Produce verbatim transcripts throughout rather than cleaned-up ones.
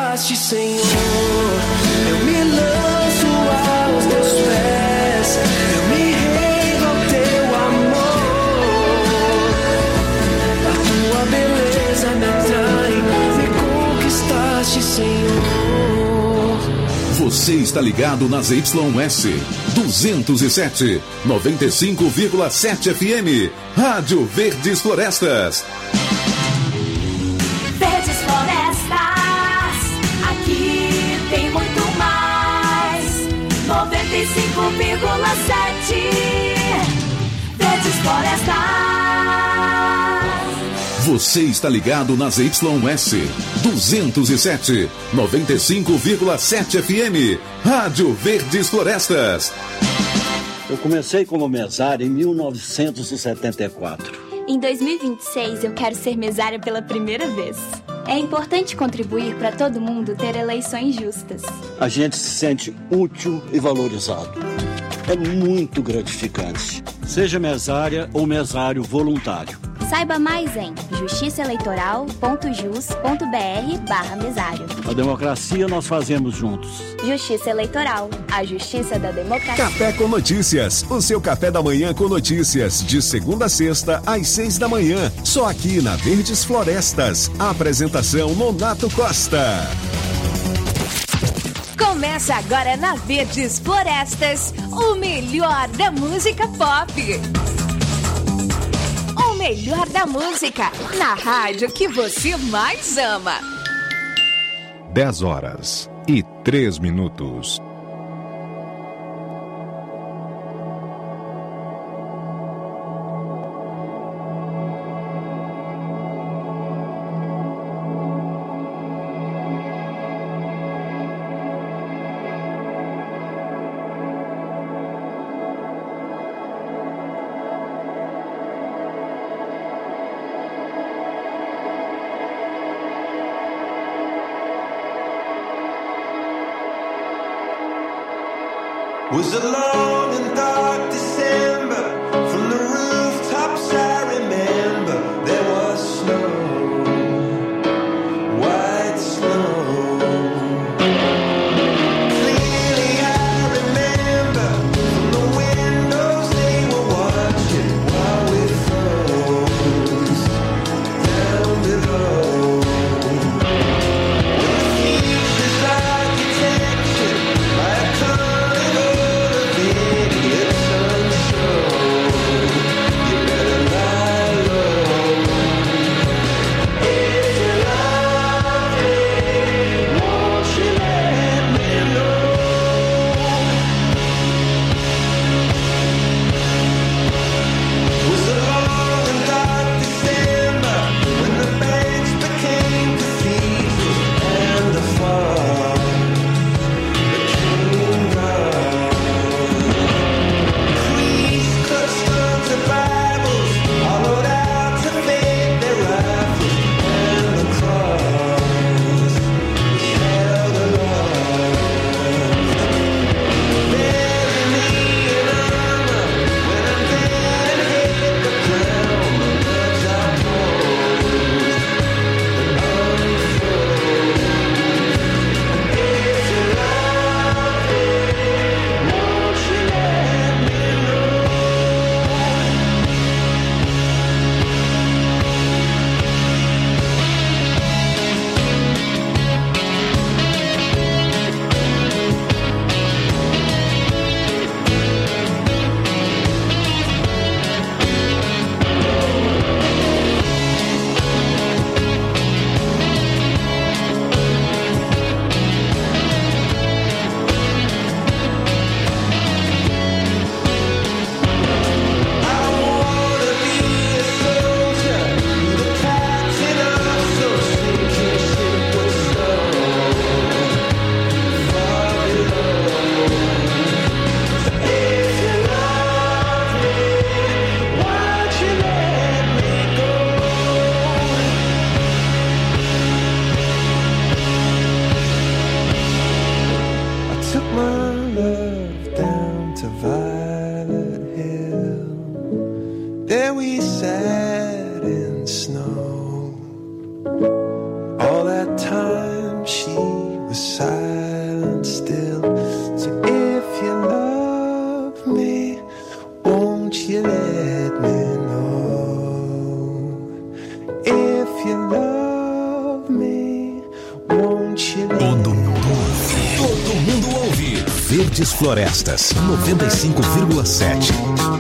conquistaste, Senhor. Eu me lanço aos teus pés, eu me rendo ao teu amor. A tua beleza me atrai, me conquistaste, Senhor. Você está ligado nas Y S duzentos e sete, noventa e cinco vírgula sete F M, Rádio Verdes Florestas. Verdes Florestas, aqui tem muito mais. noventa e cinco vírgula sete, Verdes Florestas. Você está ligado nas Y S duzentos e sete, noventa e cinco vírgula sete F M, Rádio Verdes Florestas. Eu comecei como mesário em mil novecentos e setenta e quatro. Em dois mil e vinte e seis, eu quero ser mesária pela primeira vez. É importante contribuir para todo mundo ter eleições justas. A gente se sente útil e valorizado. É muito gratificante. Seja mesária ou mesário voluntário. Saiba mais em justiçaeleitoral.jus.br barra mesário. A democracia nós fazemos juntos. Justiça Eleitoral, a justiça da democracia. Café com Notícias, o seu café da manhã com notícias, de segunda a sexta, às seis da manhã, só aqui na Verdes Florestas. A apresentação Nonato Costa. Começa agora na Verdes Florestas, o melhor da música pop. O melhor da música, na rádio que você mais ama. dez horas e três minutos. Was a long and dark December. From the rooftops I remember there was snow, white snow. Clearly I remember from the windows they were watching while we froze down below. The future's architecture by a sat in snow. All that time she Verdes Florestas, noventa e cinco vírgula sete.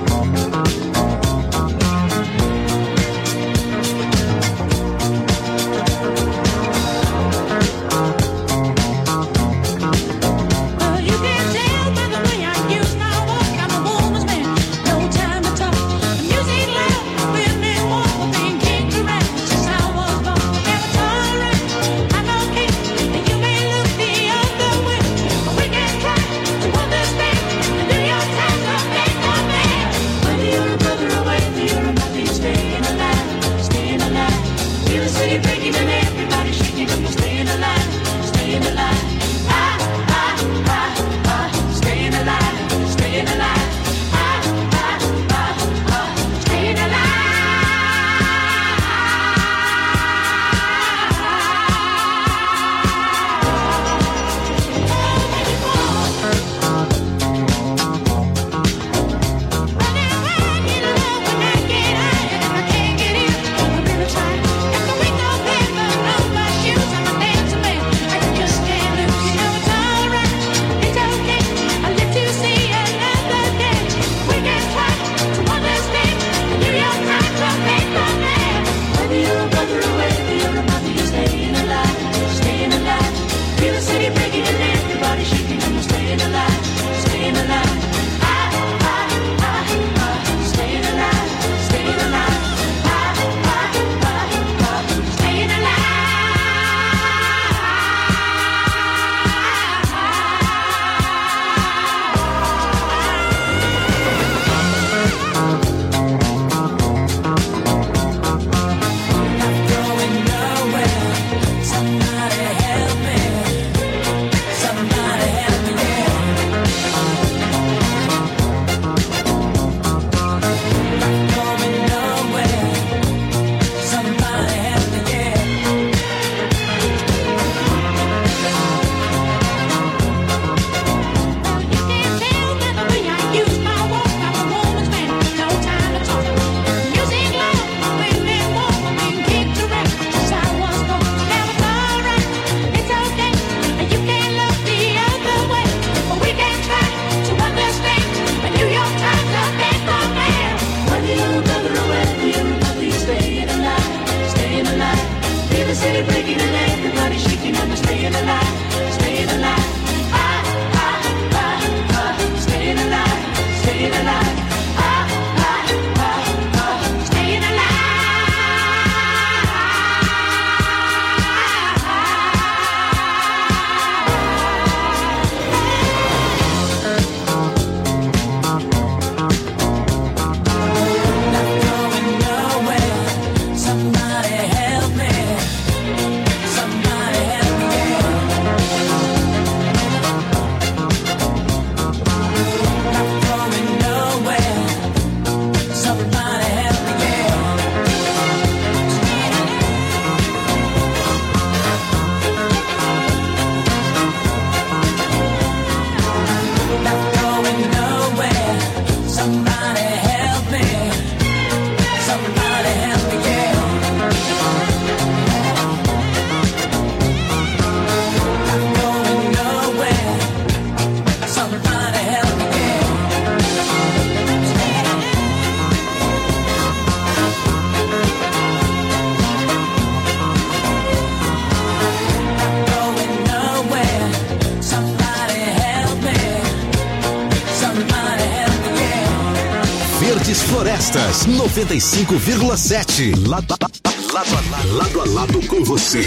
Verdes Florestas, noventa e cinco vírgula sete. Lado, lado, lado, lado a lado com você.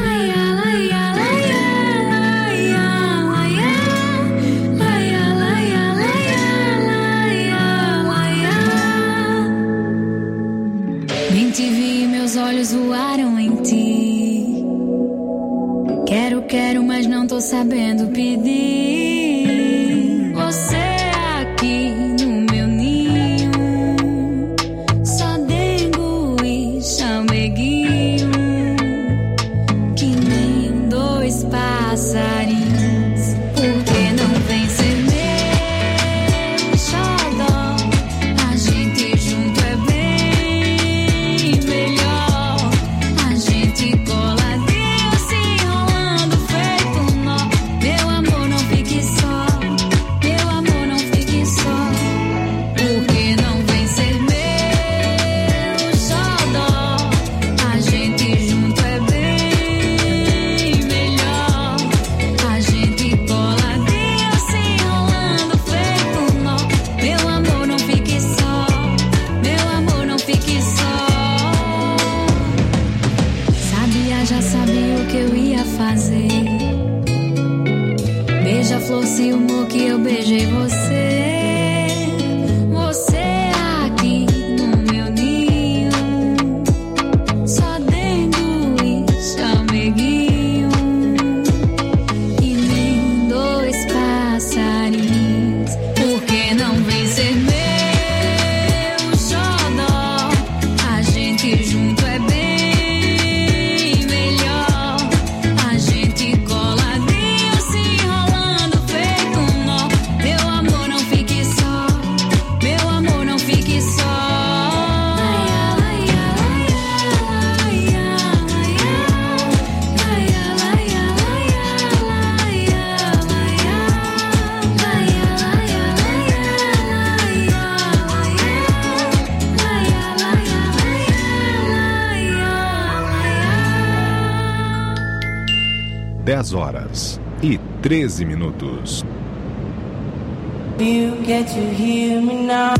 Nem te vi, meus olhos voaram em ti. Quero, quero, mas não tô sabendo pedir. Você aqui no meu ninho, só dengo e chameguinho, que nem dois passarinhos. Por que não vem ser meu xodó? A gente junto é bem melhor. A gente coladinho se enrolando feito um nó. Meu amor, não fique só. flor ciúmo que eu beijei você. Você aqui no meu ninho, só dentro e chameguinho, e nem dois passarinhos. Por que não vem ser meu xodó? A gente junto é bem melhor. A gente coladinho se enrolando feito um nó. Meu amor, não fique só. Meu amor, não fique só. dez horas e treze minutos. You get to hear me now.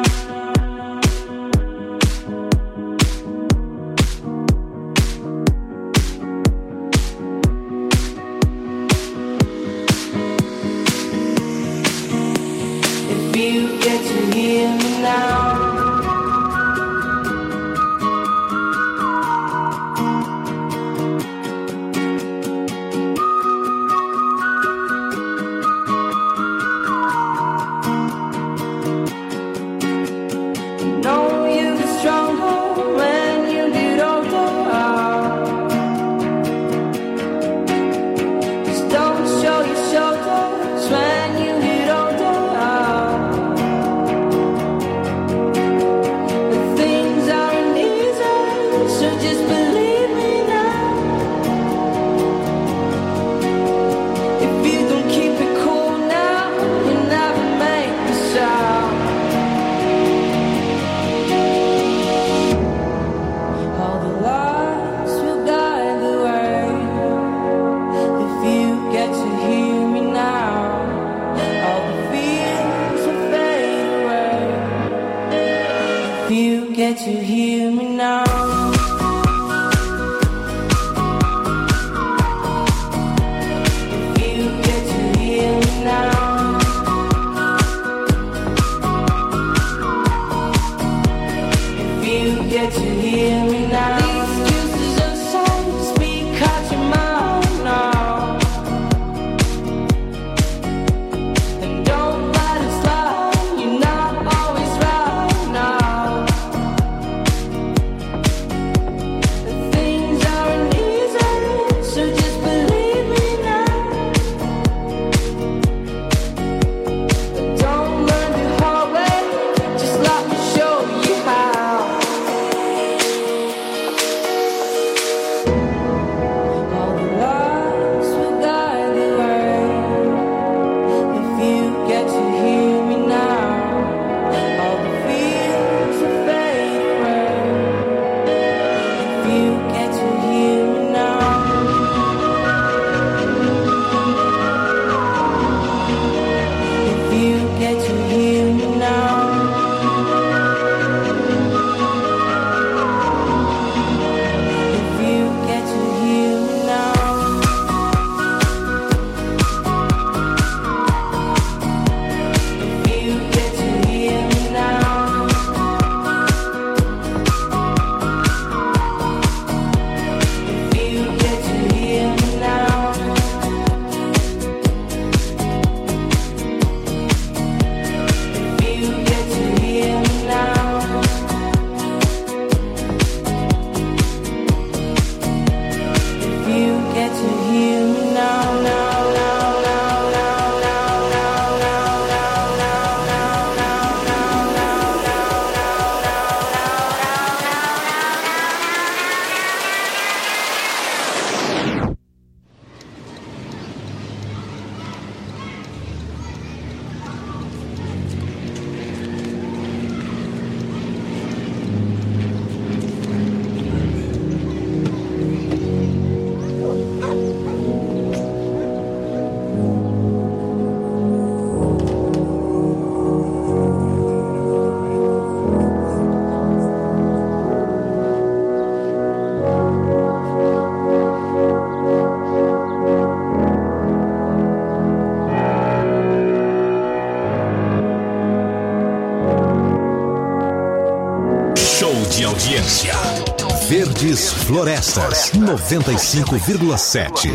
If you get to hear me now. Know you get stronger when you get older. Just don't show your shoulders when you get older. The things aren't easy, so just believe me now. If you don't keep it cool now, you never make a sound. All the lights will guide the way. If you get to hear me now, all the fears will fade away. If you get to hear me now. If you get to hear me now. If you get to hear me now. These excuses are songs, speak out your mind now. And don't let it slide, you're not always right now. Verdes Florestas, noventa e cinco vírgula sete.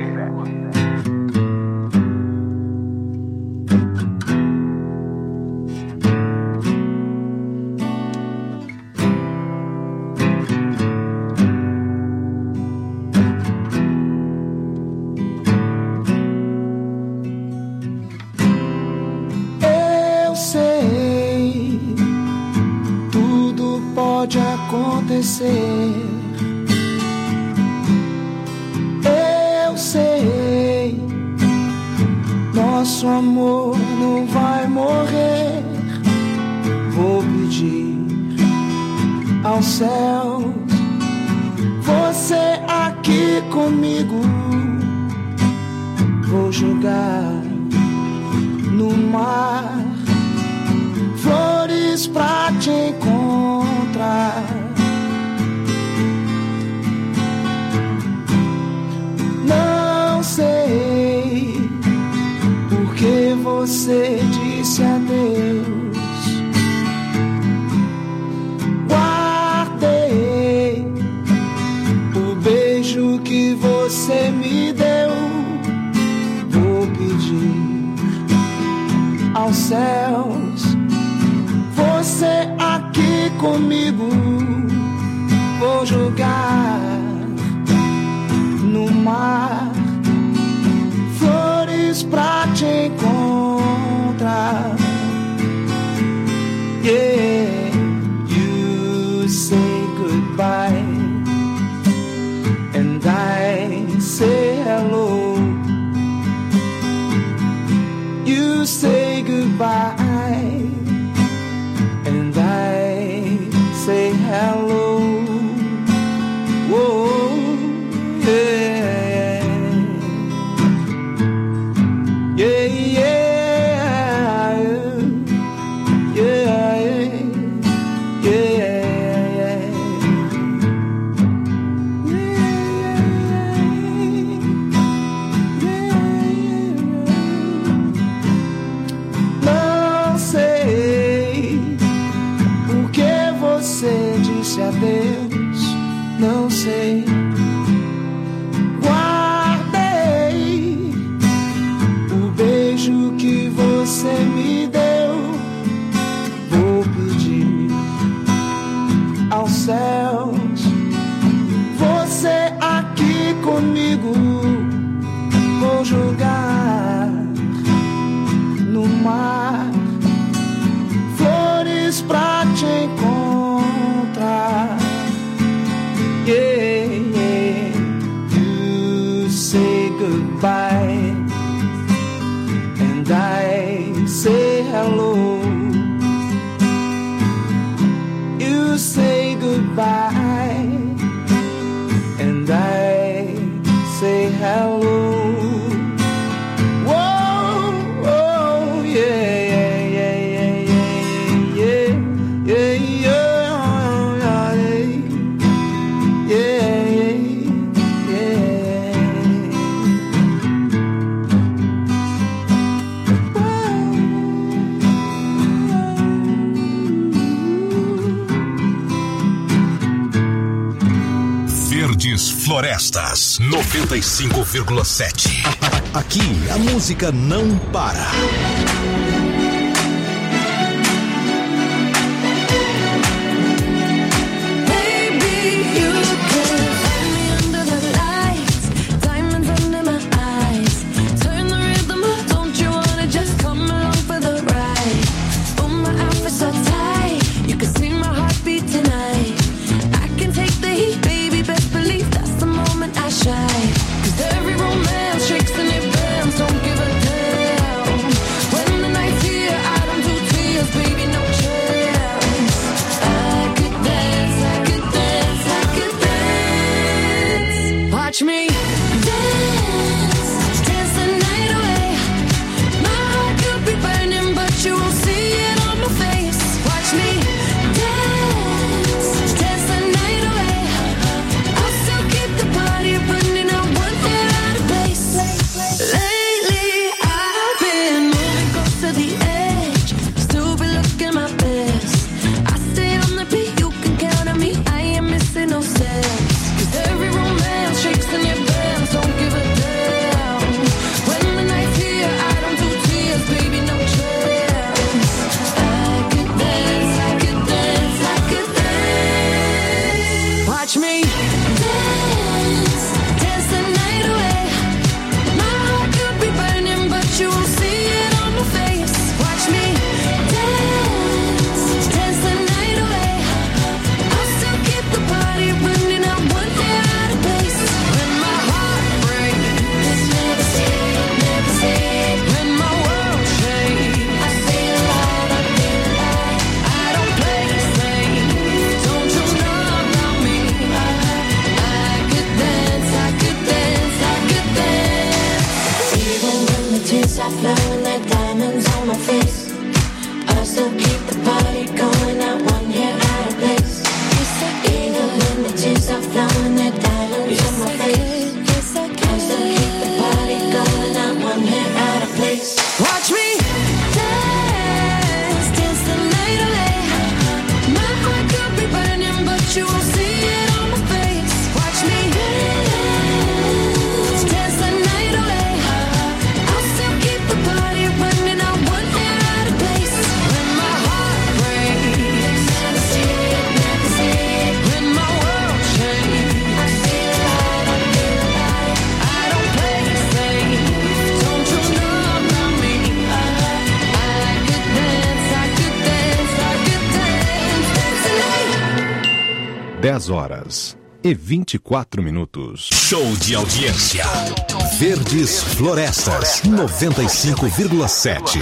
Eu sei, tudo pode acontecer. Eu sei, nosso amor não vai morrer. Vou pedir aos céus, você aqui comigo. Vou jogar no mar flores pra te encontrar. Não sei porque você disse adeus. Guardei o beijo que você me deu. Vou pedir aos céus, você aqui comigo. Vou jogar no mar flores pra te encontrar. Yeah, you say goodbye and I say hello. You say goodbye and I say hello. Whoa, yeah, yeah, yeah, yeah, yeah, Não sei porque você disse adeus. Não sei. Guardei o beijo que você me deu. Vou pedir aos céus, você aqui comigo. Vou jogar no mar flores pra te encontrar. Yeah, yeah. You say goodbye and I say hello. You say goodbye and I say hello. Whoa, whoa, yeah, yeah, yeah, yeah, yeah, yeah, yeah. Verdes Florestas, noventa e cinco vírgula sete. Aqui a música não para. Cause every romance shakes and it bends, don't give a damn. When the night are flowing, their diamonds on my face. I still keep the party going, not one hair out of place. Even when the tears are flowing, their diamonds on my face. I still keep the party going, not one hair out of place. Watch me dance, dance the night away. My heart could be burning, but you won't see it on my face. Watch me dance, dance the night away. I'll still keep the party running, not one hair out of place. When my heart breaks, never see it, never see it. When my world changes, I see the light, I feel the light. I don't play it safe, don't you know about me? I, I could dance, I could dance, I could dance, dance the night. dez horas e vinte e quatro minutos. Show de audiência. Verdes Florestas, noventa e cinco vírgula sete.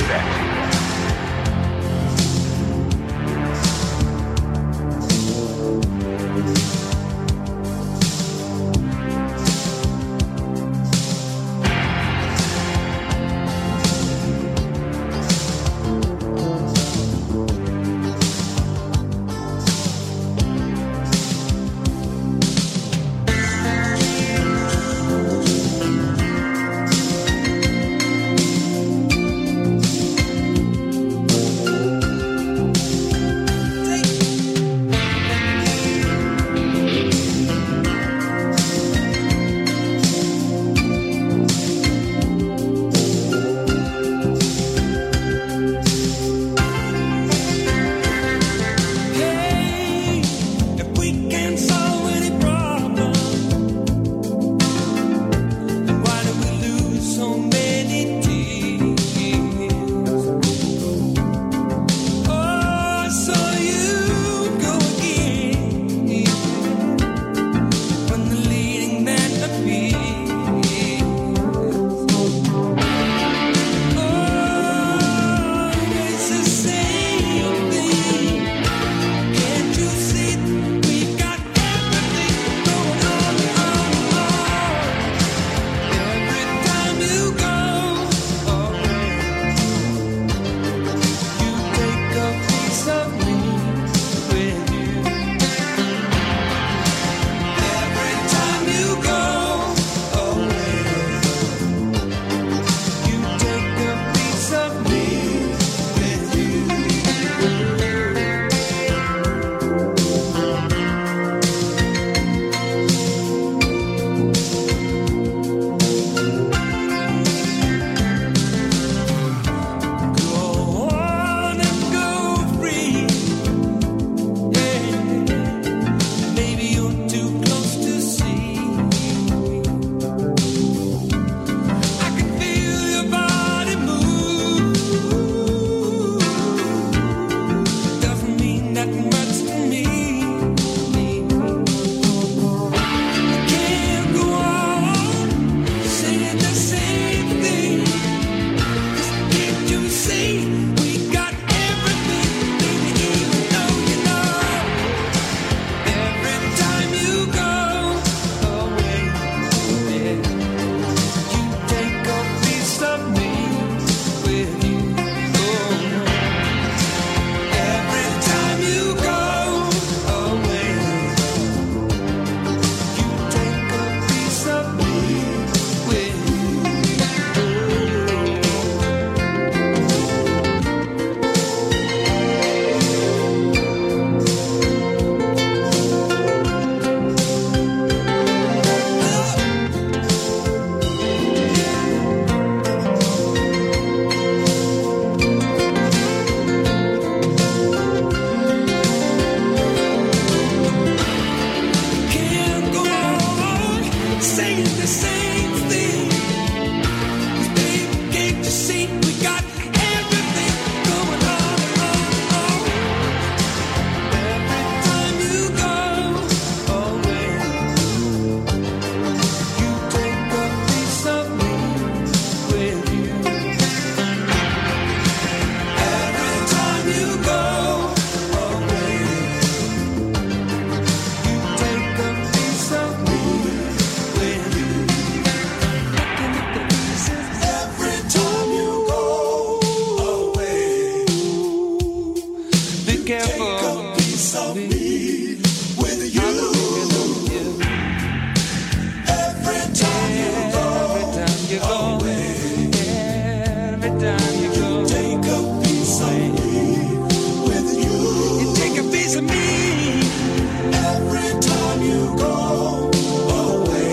time you go. Take a piece of me with you. You take a piece of me every time you go away.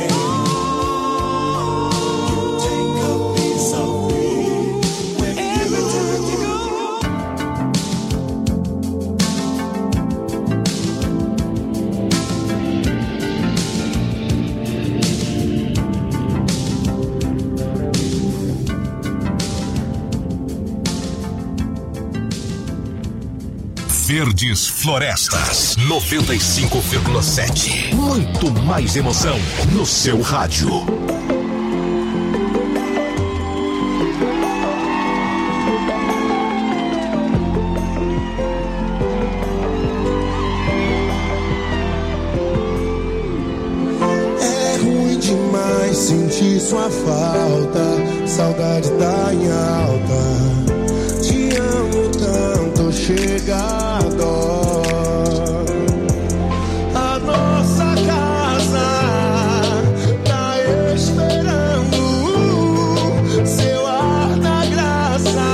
You take a piece of me with every you. Time you go. Verdes Florestas noventa e cinco vírgula sete. Muito mais emoção no seu rádio. É ruim demais sentir sua falta, saudade tá em alta. Te amo tanto, chega a dó. A nossa casa tá esperando seu ar da graça.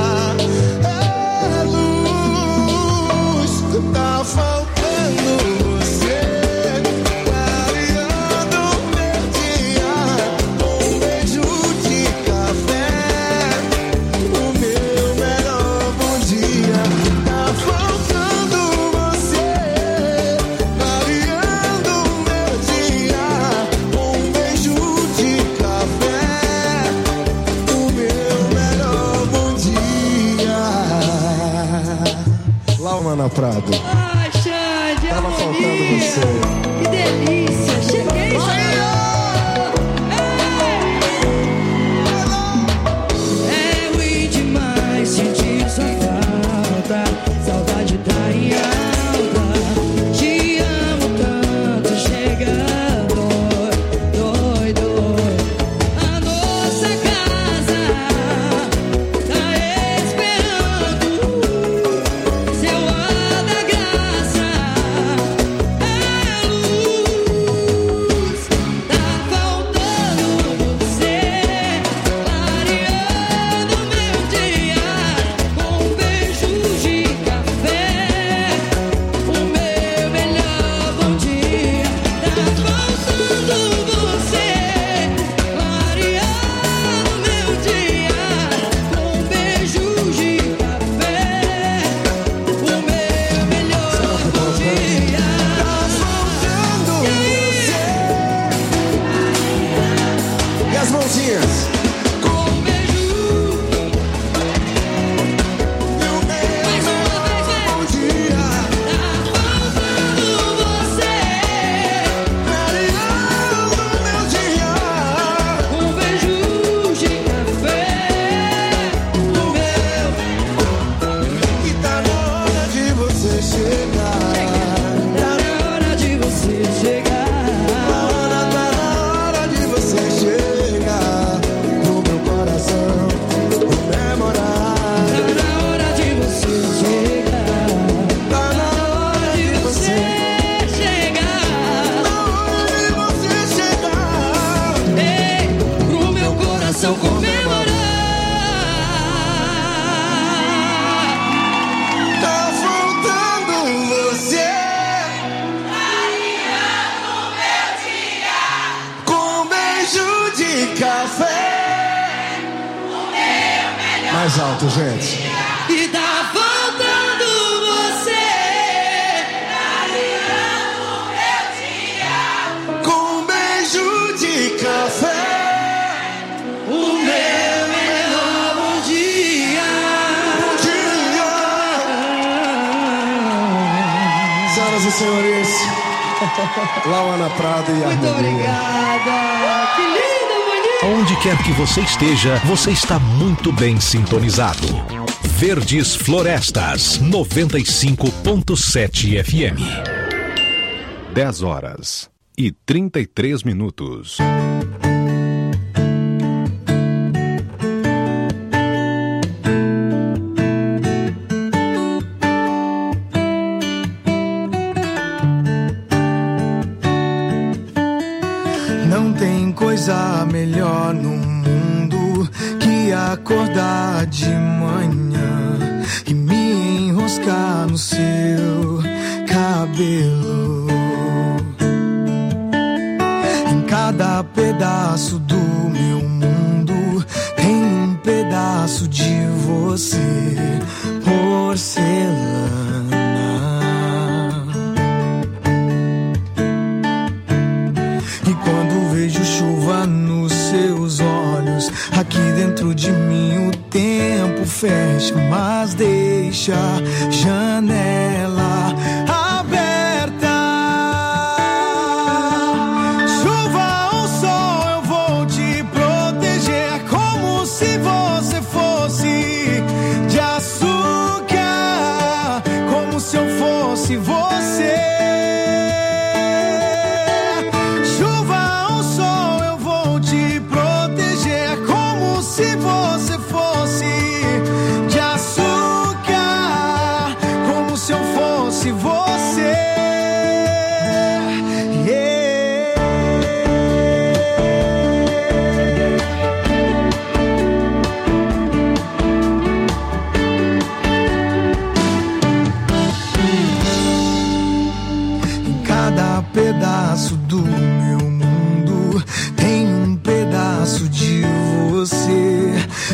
É luz, tá faltando você, clareando meu dia. Um beijo de café, o meu melhor bom dia. Tá faltando você, clareando meu dia. Um beijo de café, o meu melhor bom dia. Laumana Prado, Ai, Xande, tava faltando harmonia. você. Que delícia. Cheguei, Xande. É ruim demais sentir sua falta, saudade tá em alta. Te amo tanto, chega dói, dói, dói. A nossa casa tá esperando seu ar da graça. É luz, tá faltando você, clareando meu dia. Com beijos de café, o meu melhor bom dia. Tá faltando você, clareando meu dia. Com beijos de café, o meu melhor bom dia. Tá faltando você. E as mãozinhas? Com beijo. Meu Mais uma vez, bom dia. tá faltando você, Clareando meu dia. com beijos de café, o meu. E tá na hora de você chegar. Tá na hora de você chegar. Tá na hora de você chegar no meu coração, comemorar. Tá na hora de você chegar. Tá na hora de você, chegar. na hora de você chegar. Ei, pro meu coração comemorar. Tá faltando você, com beijo de café. Mais alto, gente. E tá faltando você, Com beijo de café. o meu melhor bom dia. Senhoras e senhores, Lauana Prado e Muito Harmonia. obrigada. Que lindo, bonito. Onde quer que você esteja, você está muito bem sintonizado. Verdes Florestas noventa e cinco ponto sete F M. dez horas e trinta e três minutos. Não tem coisa melhor no mundo que acordar de manhã e me enroscar no seu cabelo. Em cada pedaço do meu mundo tem um pedaço de você, porcelana. E quando vejo chuva nos seus olhos, aqui dentro de mim o tempo fecha, mas deixa a janela aberta. Chuva ou sol, eu vou te proteger como se você fosse de açúcar, como se eu fosse você. Chuva ou sol, eu vou te proteger como se você fosse de açúcar, como se eu fosse você. Yeah. Em cada pedaço do meu mundo tem um pedaço de você,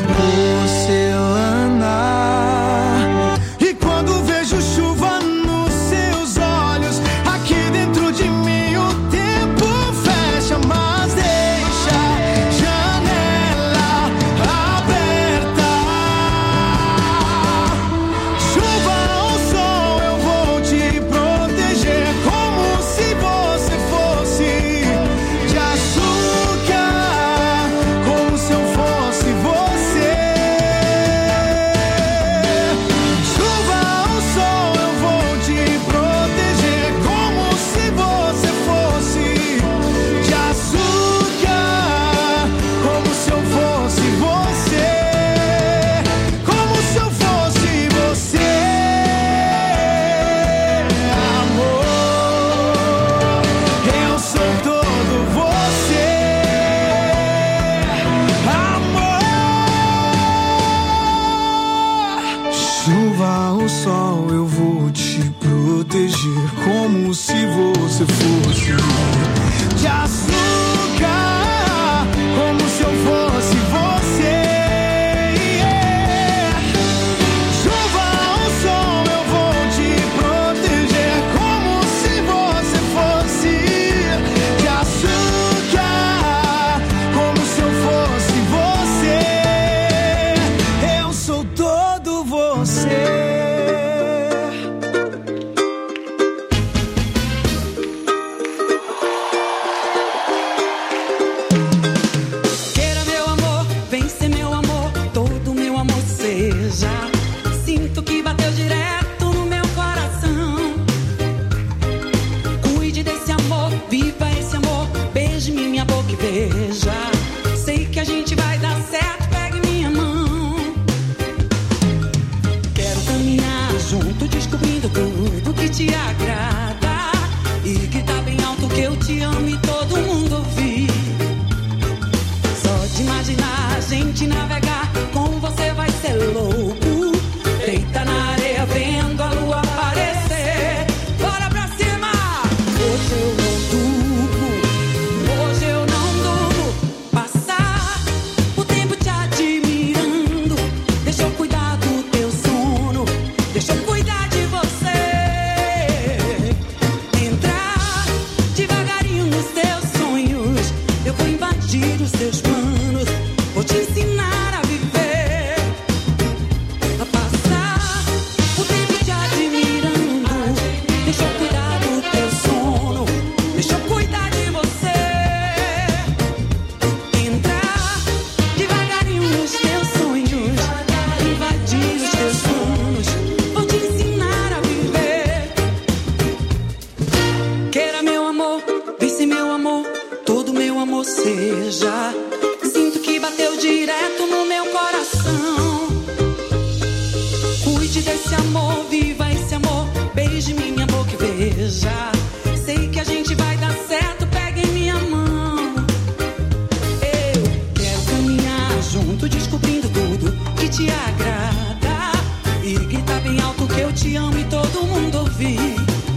porcelana. E quando vejo chuva nos seus olhos, aqui dentro de mim o tempo fecha, mas deixa a janela aberta. Chuva ou sol, eu vou te proteger como se você fosse de açúcar, como se eu fosse você. Chuva ou sol, eu vou te proteger como se você fosse de açúcar, como se eu fosse você, como se eu fosse você, amor. Eu sou todo você, amor. Chuva ou sol, eu vou te proteger como se você fosse de açúcar, como se eu fosse você. Yeah. Chuva ou sol, eu vou te proteger como se você fosse de açúcar, como se eu fosse você. Eu sou todo você. Queira meu amor, vem ser meu amor, todo meu amor seja. Sinto que bateu direto no meu coração. Cuide desse amor, viva esse amor, beije-me minha boca e veja. Sei que a gente vai dar certo, pegue minha mão. Quero caminhar junto, descobrindo tudo que te agrada, e gritar bem alto que eu te amo e todo mundo ouvir. Só de imaginar a gente navegar, com você vai ser louco. Deita na areia vendo a lua aparecer. Bora pra cima! Hoje eu não durmo, hoje eu não durmo. Passar o tempo te admirando. Deixa eu cuidar do teu sono, deixa eu cuidar de você. Entrar devagarinho nos teus sonhos, eu vou invadir os teus planos, vou te ensinar a viver. A passar o tempo te admirando. Deixa eu cuidar do teu sono, deixa eu cuidar de você. Entrar devagarinho nos teus sonhos, invadir os teus sonhos, vou te ensinar a viver. Queira meu amor, vem ser meu amor, todo meu amor seja. Sinto que bateu direto no meu coração. Cuide desse amor, viva esse amor, beije minha boca e veja. Sei que a gente vai dar certo, pegue em minha mão. Eu quero caminhar junto, descobrindo tudo te agrada e grita bem alto que eu te amo e todo mundo ouvir.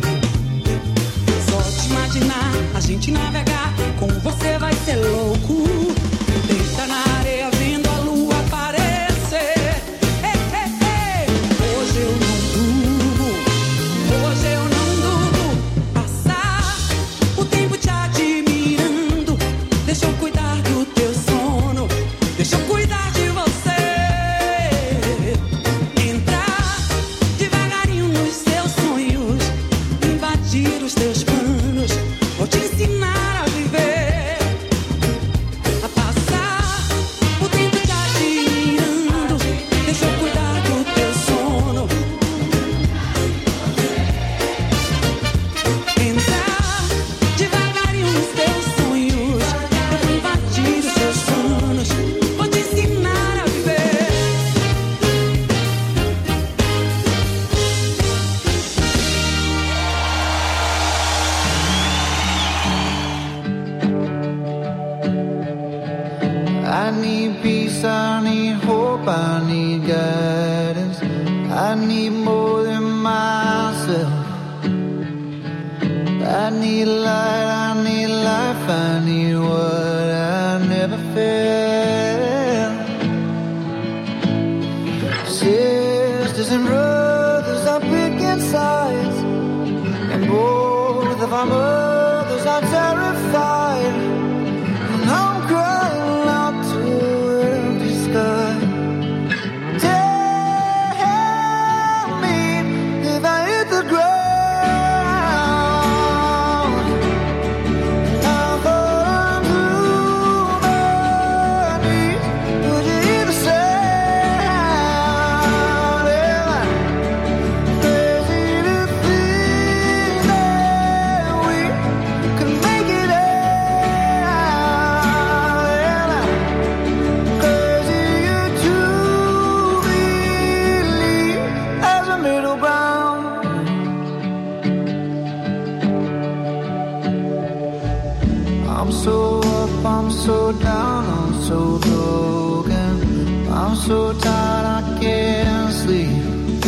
Só te imaginar, a gente navegar, com você vai ser louco. Deita na areia vendo a lua aparecer. Ei, ei, ei. Hoje eu não durmo, hoje eu não durmo. Passar o tempo te admirando. Deixa eu cuidar do teu sono, deixa eu cuidar de você. Entrar devagarinho nos teus sonhos, invadir os teus planos. Vou te ensinar a viver, a passar o tempo te admirando. Deixa eu cuidar do teu sono. Entrar devagarinho nos teus sonhos, invadir os teus planos. Vou te ensinar a viver. I need peace, I need hope, I need guidance. I need more than myself. I need light, I need life, I need what I never felt. Sisters and brothers are picking sides, and both of our mothers are terrified. And I'm crying out to an empty sky. Tell me if I hit the ground, I'll fall to my knees. Would you hear the sound? Am I crazy to think that we can make it out? Am I crazy to believe as a middle ground? I'm so up, I'm so down, I'm so broken. I'm so tired I can't sleep.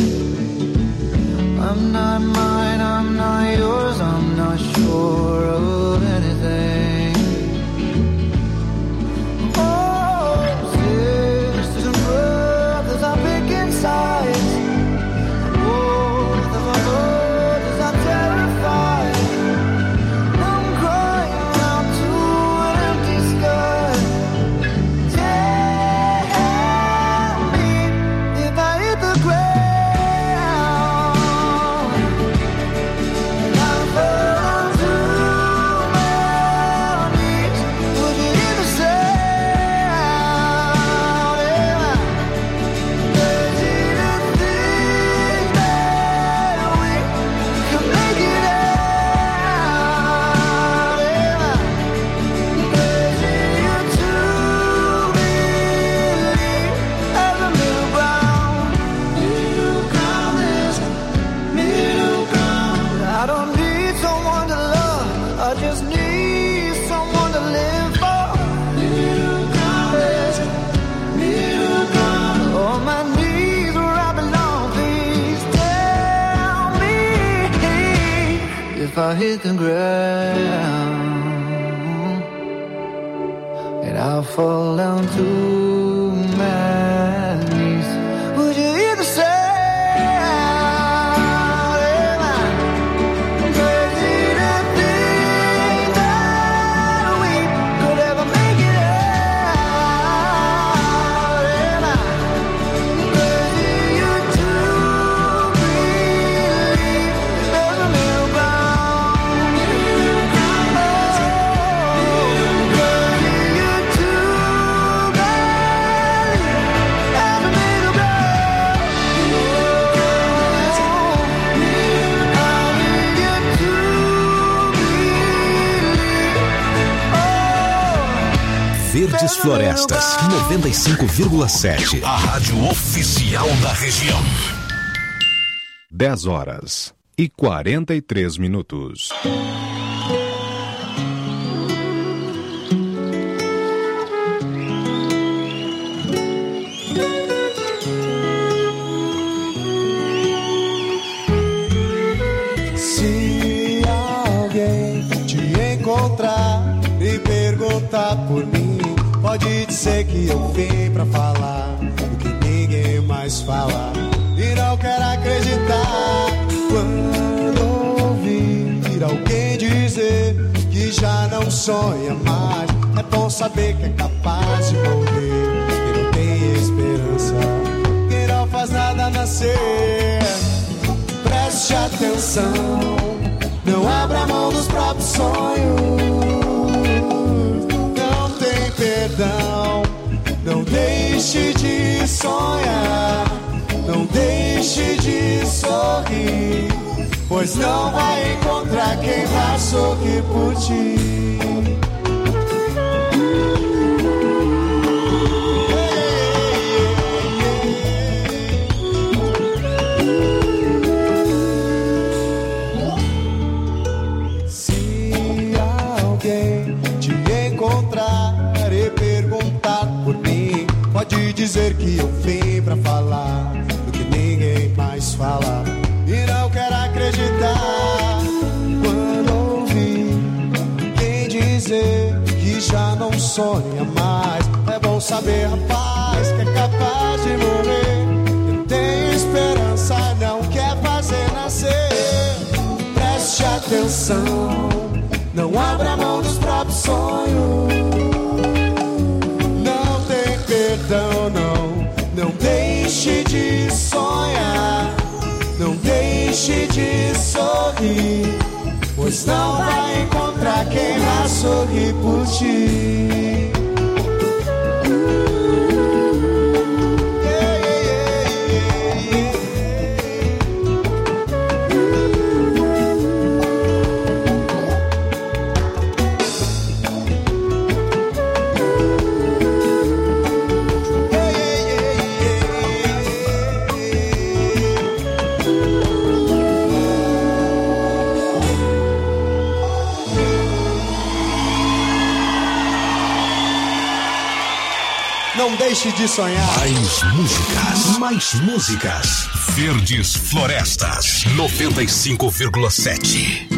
I'm not mine, I'm not yours, I'm not sure of anything. Oh, sisters and brothers are picking sides. Both of our mothers are terrified. I'm crying out to an empty sky. Tell me if I hit the ground, I'll fall to my knees. Would you hear the sound? Am I crazy to think that we can make it out? Am I crazy to believe as a middle ground? Middle ground is middle ground. I don't need someone to love, I just need someone to live for. Middle ground is middle ground. On my knees where I belong, please tell me if I hit the ground and I'll fall down to my knees. Would you hear the sound? Am I crazy to think that we could ever make it out? Am I crazy to believe there's a middle ground? Middle ground, oh, crazy to Verdes Florestas, noventa e cinco vírgula sete. A rádio oficial da região. dez horas e quarenta e três minutos. perguntar por mim, pode dizer que eu vim pra falar o que ninguém mais fala. E não quero acreditar quando ouvir alguém dizer que já não sonha mais. É bom saber que é capaz de morrer, que não tem esperança, que não faz nada nascer. Preste atenção, não abra mão dos próprios sonhos. Não tem perdão, não deixe de sonhar, não deixe de sorrir, pois não vai encontrar quem vai sorrir por ti. Pode dizer que eu vim pra falar do que ninguém mais fala. E não quero acreditar quando ouvir quem dizer que já não sonha mais. É bom saber, rapaz, que é capaz de morrer, que não tem esperança, não quer fazer nascer. Preste atenção, não abra mão dos próprios sonhos. Perdão, não, não deixe de sonhar, não deixe de sorrir, pois não vai encontrar quem vai sorrir por ti. Não deixe de sonhar. Mais músicas, mais músicas. Verdes Florestas, noventa e cinco vírgula sete.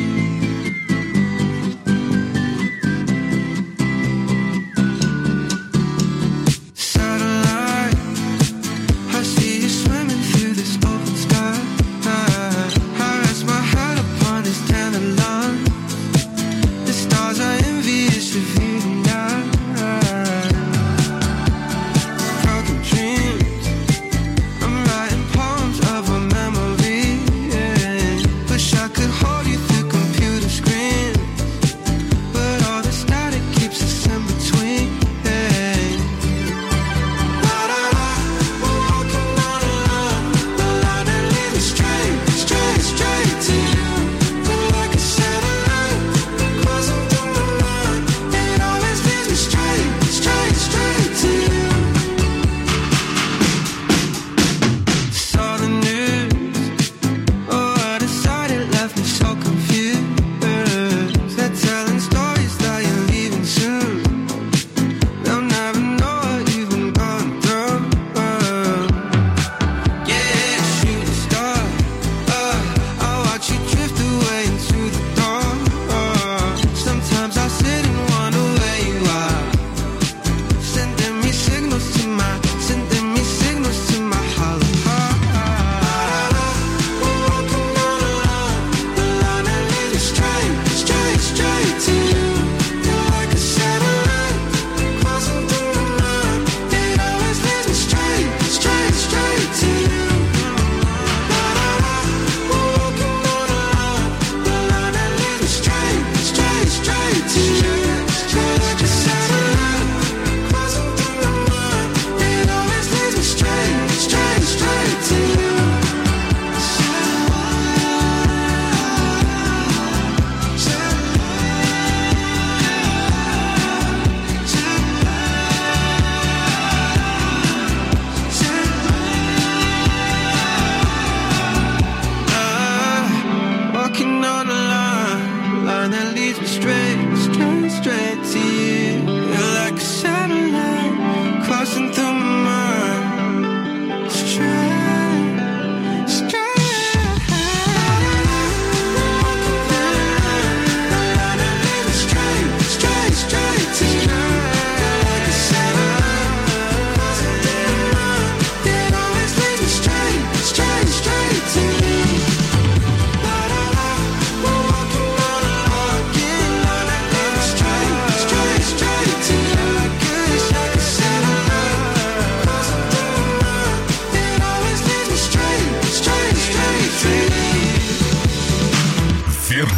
Hold you through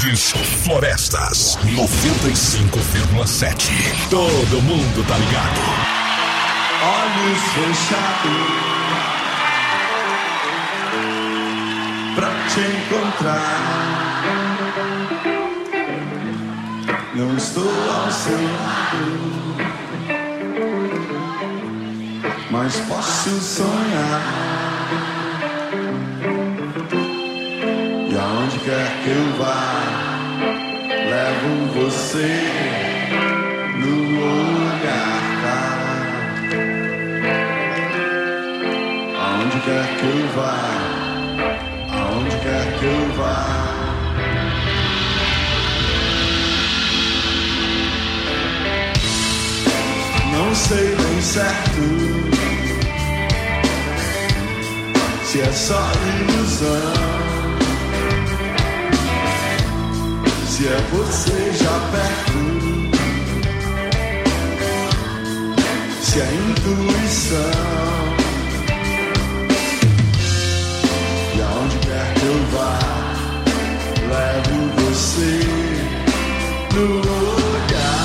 Verdes Florestas noventa e cinco vírgula sete. Todo mundo tá ligado. Olhos fechados pra te encontrar. Não estou ao seu lado, mas posso sonhar. E aonde quer que eu vá, levo você no olhar. Aonde quer que eu vá, aonde quer que eu vá. Não sei bem certo se é só ilusão, se é você já perto, se é intuição. E aonde quer que eu vá, levo você no olhar.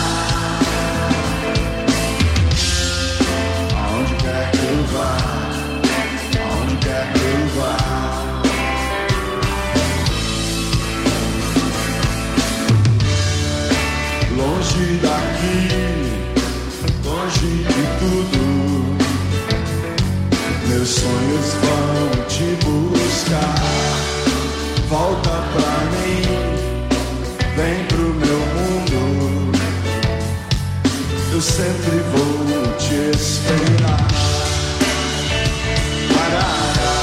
Aonde quer que eu vá, aonde quer que eu vá. Longe daqui, longe de tudo, meus sonhos vão te buscar. Volta pra mim, vem pro meu mundo, eu sempre vou te esperar. Parará,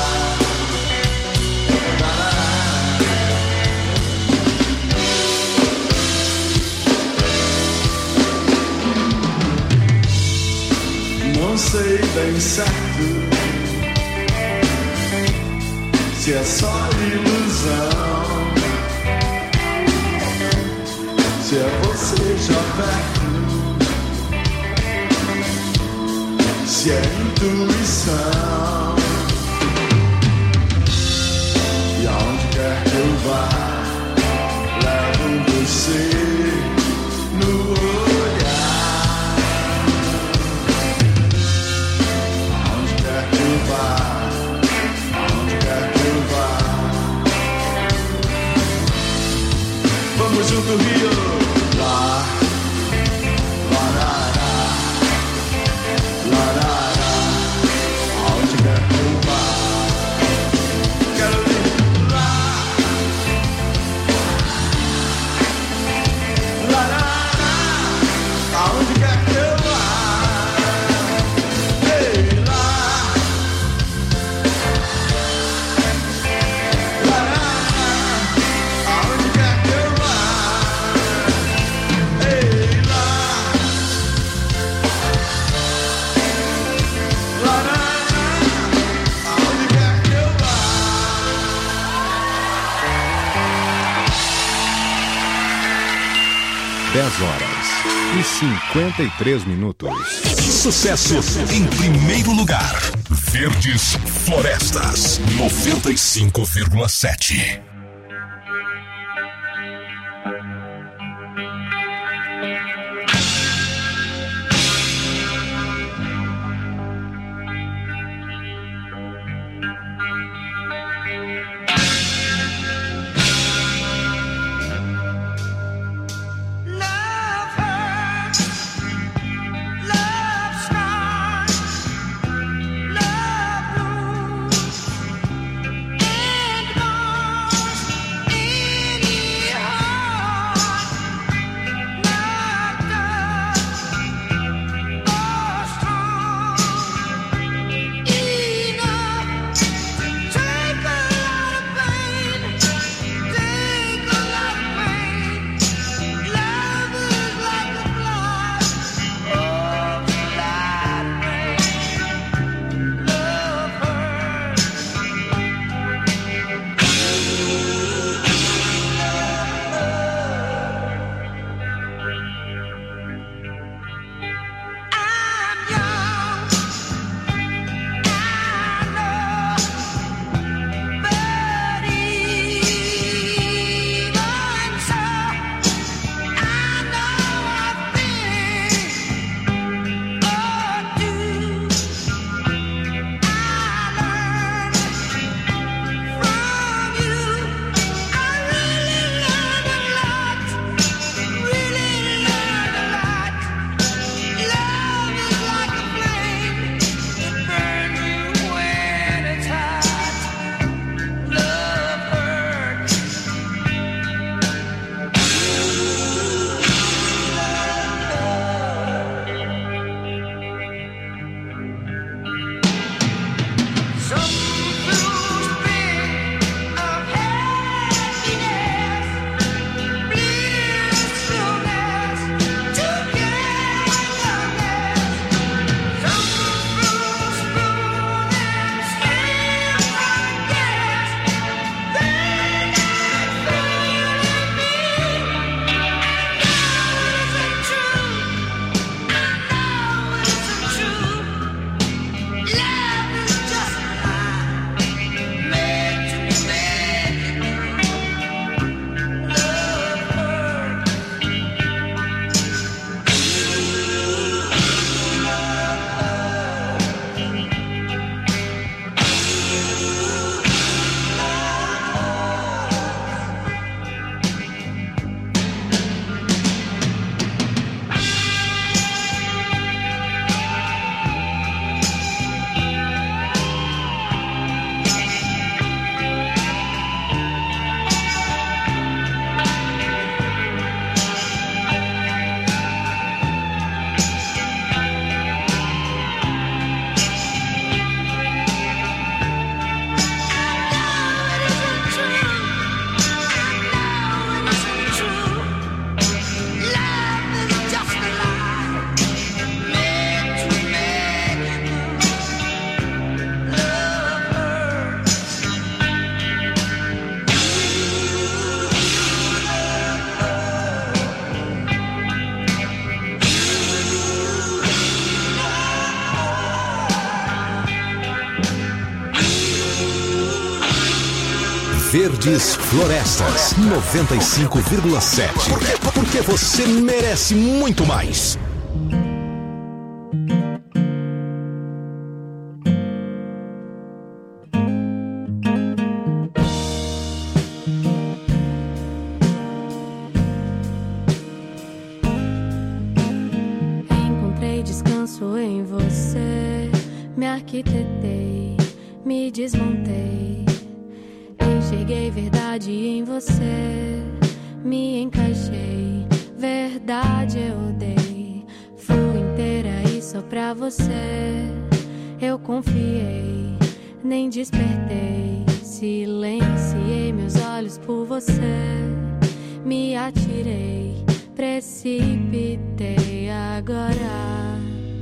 não sei bem certo se é só ilusão, se é você já perto, se é intuição. E aonde quer que eu vá, levo você no olhar. Aonde quer que eu vá, aonde quer que eu vá. Vamos junto, Rio. Lá, larará, larará. Aonde quer que eu vá, quero ir lá. Larará, aonde quer que eu vá. Ei, lá. Larará, aonde quer que eu vá. Ei, lá. Larará, aonde quer que eu vá. dez horas e cinquenta e três minutos. Sucesso em primeiro lugar. Verdes Florestas noventa e cinco vírgula sete. Love hurts, love scars, love moves and gone. Verdes Florestas noventa e cinco vírgula sete. Porque, porque você merece muito mais. Encontrei descanso em você, me arquitetei, me desmontei. Enxerguei verdade em você, me encaixei, verdade eu dei. Fui inteira e só pra você eu confiei, nem despertei. Silenciei meus olhos por você, me atirei, precipitei. Agora,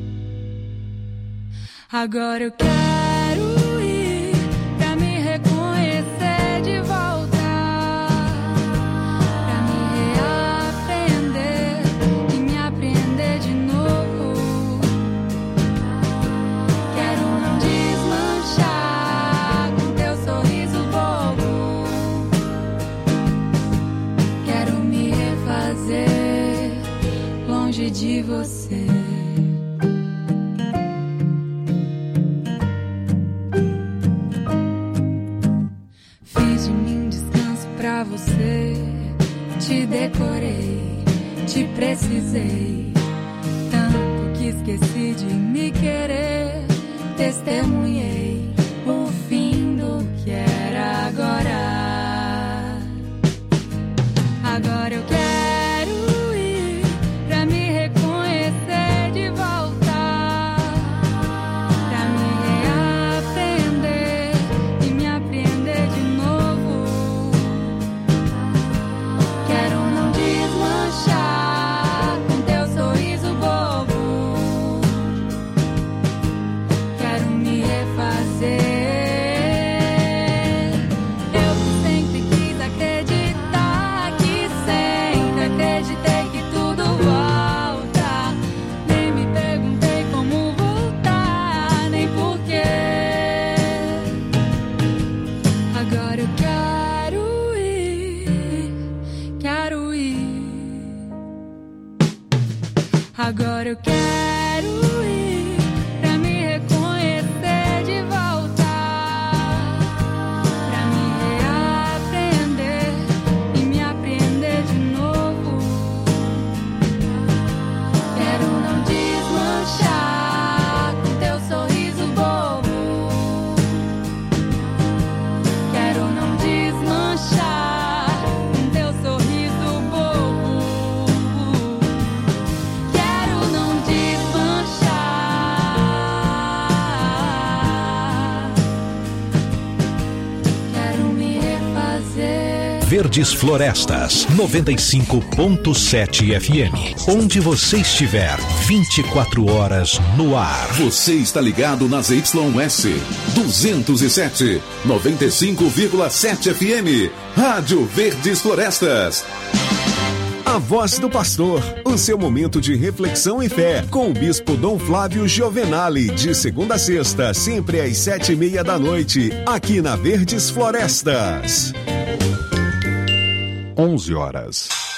agora eu quero ir pra me reconhecer de volta, pra me reaprender e me apreender de novo. Quero não desmanchar com teu sorriso bobo. Quero me refazer longe de você. Fiz de mim descanso pra você, te decorei, te precisei, tanto que esqueci de me querer. Testemunhei o fim do que era agora. Agora eu quero ir pra me reconhecer de volta, pra me reaprender e me apreender de novo. Quero não desmanchar com teu sorriso bobo. Quero me refazer. Eu que sempre quis acreditar, que sempre acreditei que tudo volta. Nem me perguntei como voltar, nem porquê. Agora eu quero ir, quero ir. Agora eu quero ir pra me reconhecer de volta, pra me reaprender e me apreender de novo. Quero não desmanchar com teu sorriso bobo. Quero não desmanchar com teu sorriso bobo. Quero não desmanchar. Quero me refazer. Verdes Florestas noventa e cinco ponto sete F M. Onde você estiver, vinte e quatro horas no ar. Você está ligado nas Y S duzentos e sete, noventa e cinco vírgula sete F M. Rádio Verdes Florestas. A Voz do Pastor, o seu momento de reflexão e fé, com o Bispo Dom Flávio Giovenali, de segunda a sexta, sempre às sete e meia da noite, aqui na Verdes Florestas. onze horas.